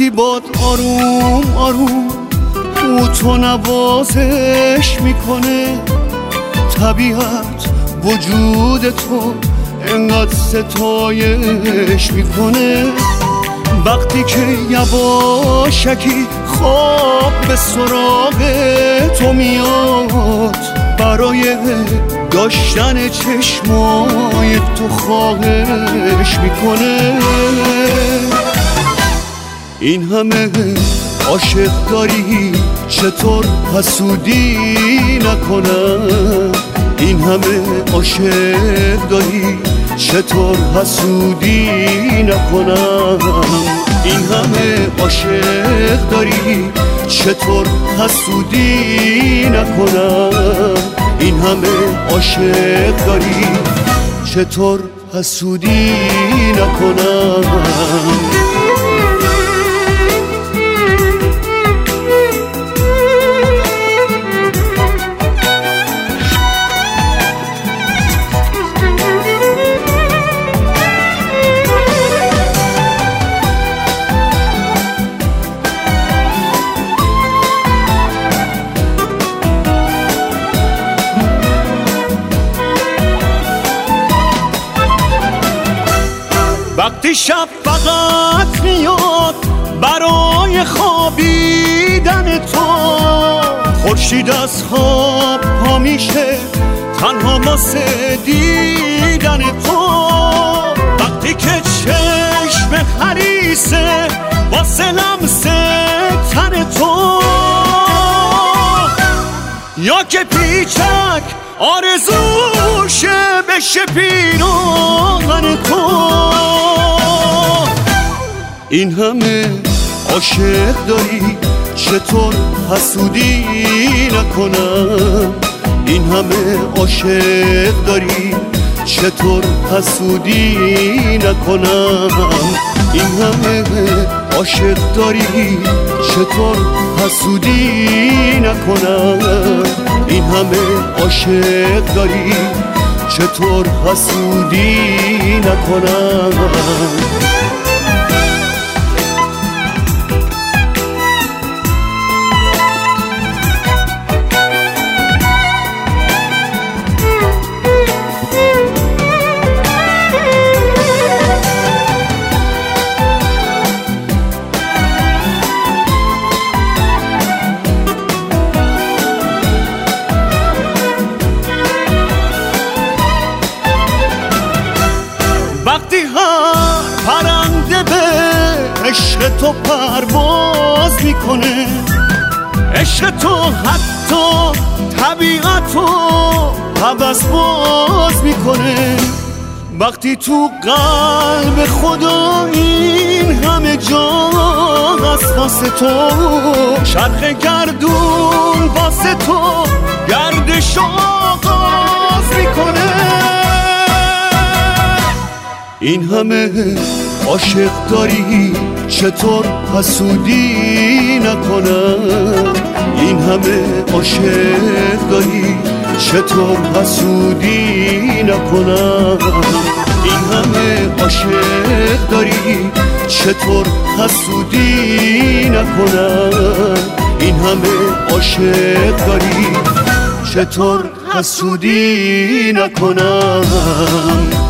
وقتی باد آروم آروم او تو نوازش میکنه، طبیعت وجود تو انقدر ستایش میکنه. وقتی که یواشکی خواب به سراغ تو میاد، برای داشتن چشمای تو خواهش میکنه. این همه عاشق داری چطور حسودی نکنم؟ این همه عاشق داری چطور حسودی نکنم؟ این همه عاشق داری چطور حسودی نکنم؟ این همه عاشق داری چطور حسودی نکنم؟ وقتی شب فقط میاد برای خوابیدن تو، خورشید از خواب پا میشه تنها واسه دیدن تو. وقتی که چشم خریسه واسه لمس تن تو، یا که پیچک آرزوشه بشه پیراهن تو. این همه عاشق داری چطور حسودی نکنم؟ این همه عاشق داری چطور حسودی نکنم؟ این همه عاشق داری چطور حسودی نکنم؟ این همه عاشق داری چطور حسودی نکنم؟ وقتی هر پرنده به عشق تو پرواز میکنه، عشق تو حتی طبیعت رو حوض باز میکنه. وقتی تو قلب خدا این همه جا هست واسه تو، چرخ گردون واسه تو گردش آغاز میکنه. این همه عاشق داری چطور حسودی نکنم؟ این همه عاشق داری چطور حسودی نکنم؟ این همه عاشق داری چطور حسودی نکنم؟ این همه عاشق داری چطور حسودی نکنم؟